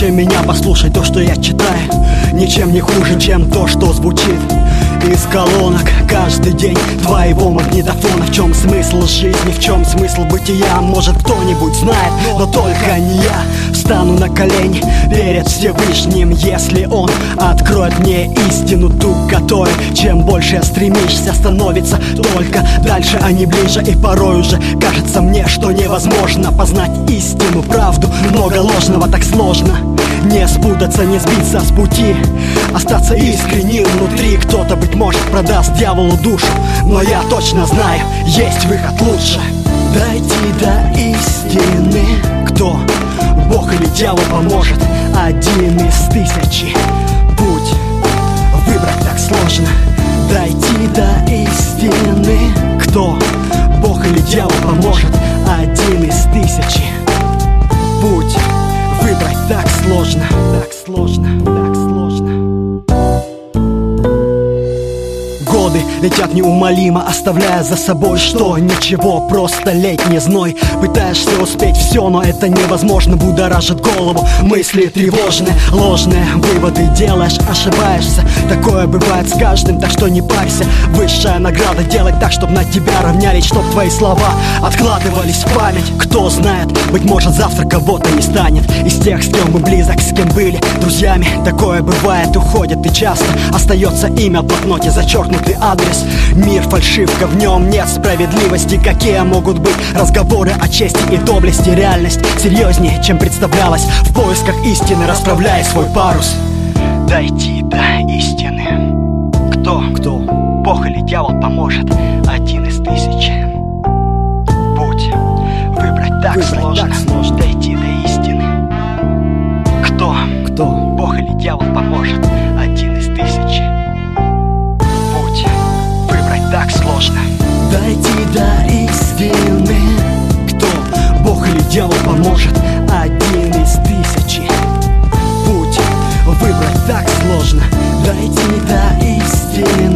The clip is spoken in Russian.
чем меня, послушай то, что я читаю. Ничем не хуже, чем то, что звучит из колонок каждый день твоего магнитофона. В чем смысл жизни, в чем смысл бытия? Может, кто-нибудь знает, но только не я. Встану на колени перед Всевышним, если он откроет мне истину, ту, которой чем больше стремишься, становится только дальше, а не ближе. И порой уже кажется мне, что невозможно познать истину, правду. Много ложного, так сложно не спутаться, не сбиться с пути, остаться искренним внутри. Кто-то, быть может, продаст дьяволу душу, но я точно знаю, есть выход лучше. Дойти до истины. Кто? Бог или дьявол поможет? Один из тысячи. Путь выбрать так сложно. Дойти до истины. Кто? Бог или дьявол поможет? Один из тысячи. Путь выбрать так сложно, так сложно, так сложно. Годы летят неумолимо, оставляя за собой что? Ничего, просто летний зной. Пытаешься успеть все, но это невозможно. Будоражит голову мысли тревожные, ложные выводы делаешь, ошибаешься. Такое бывает с каждым, так что не парься. Высшая награда — делать так, чтобы на тебя равнялись, чтоб твои слова откладывались в память. Кто знает, быть может, завтра кого-то не станет из тех, с кем мы близок, с кем были друзьями. Такое бывает, уходит, и часто остается имя в блокноте, зачеркнутый адрес. Мир фальшивка, в нем нет справедливости. Какие могут быть разговоры о чести и доблести? Реальность серьезнее, чем представлялась. В поисках истины расправляй свой парус. Дойти до истины. Кто? Бог или дьявол поможет? Один из тысячи. Путь выбрать так сложно. Дойти до истины. Кто? Бог или дьявол поможет? Один из тысячи. Путь выбрать так сложно. Дойти до истины. Кто? Бог или дьявол поможет? Один из тысячи. Путь выбрать так сложно. Дойти до истины.